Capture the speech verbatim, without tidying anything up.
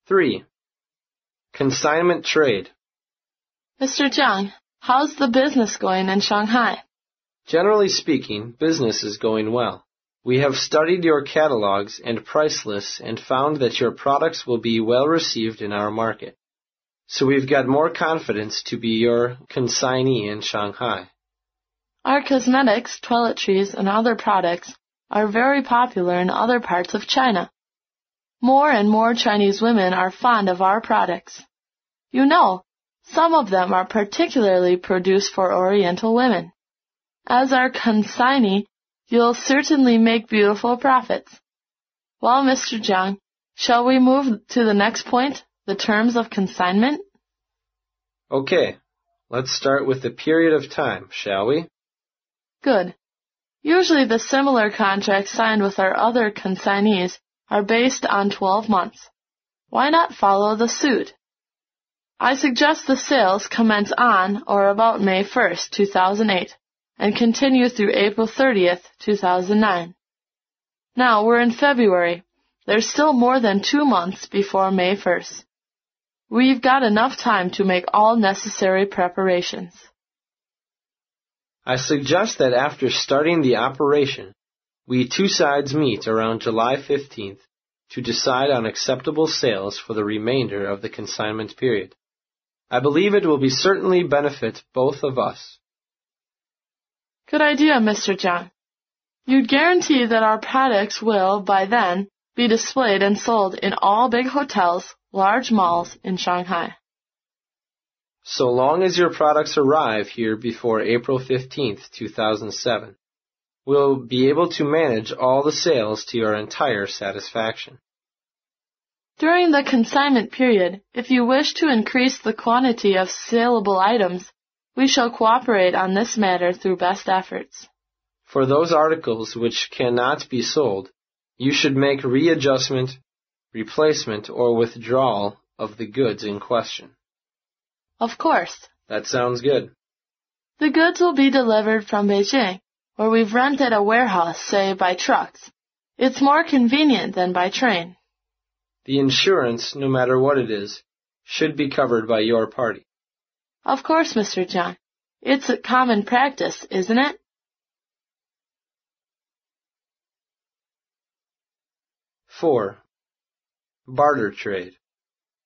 three. Consignment trade. Mister Jiang, how's the business going in Shanghai? Generally speaking, business is going well. We have studied your catalogs and price lists and found that your products will be well received in our market. So we've got more confidence to be your consignee in Shanghai. Our cosmetics, toiletries, and other products are very popular in other parts of China. More and more Chinese women are fond of our products. You know, some of them are particularly produced for Oriental women. As our consignee, you'll certainly make beautiful profits. Well, Mister Jiang, shall we move to the next point, the terms of consignment? Okay, let's start with the period of time, shall we? Good. Usually the similar contracts signed with our other consignees are based on twelve months. Why not follow the suit? I suggest the sales commence on or about May first, two thousand eight, and continue through April thirtieth, two thousand nine. Now we're in February. There's still more than two months before May first. We've got enough time to make all necessary preparations. I suggest that after starting the operation, we two sides meet around July fifteenth to decide on acceptable sales for the remainder of the consignment period. I believe it will be certainly benefit both of us. Good idea, Mister Jiang. You'd guarantee that our products will, by then, be displayed and sold in all big hotels, large malls in Shanghai. So long as your products arrive here before April fifteenth, two thousand seven, we'll be able to manage all the sales to your entire satisfaction. During the consignment period, if you wish to increase the quantity of saleable items, we shall cooperate on this matter through best efforts. For those articles which cannot be sold, you should make readjustment, replacement, or withdrawal of the goods in question. Of course. That sounds good. The goods will be delivered from Beijing, where we've rented a warehouse, say, by trucks. It's more convenient than by train. The insurance, no matter what it is, should be covered by your party. Of course, Mister Jiang. It's a common practice, isn't it? Four. Barter trade.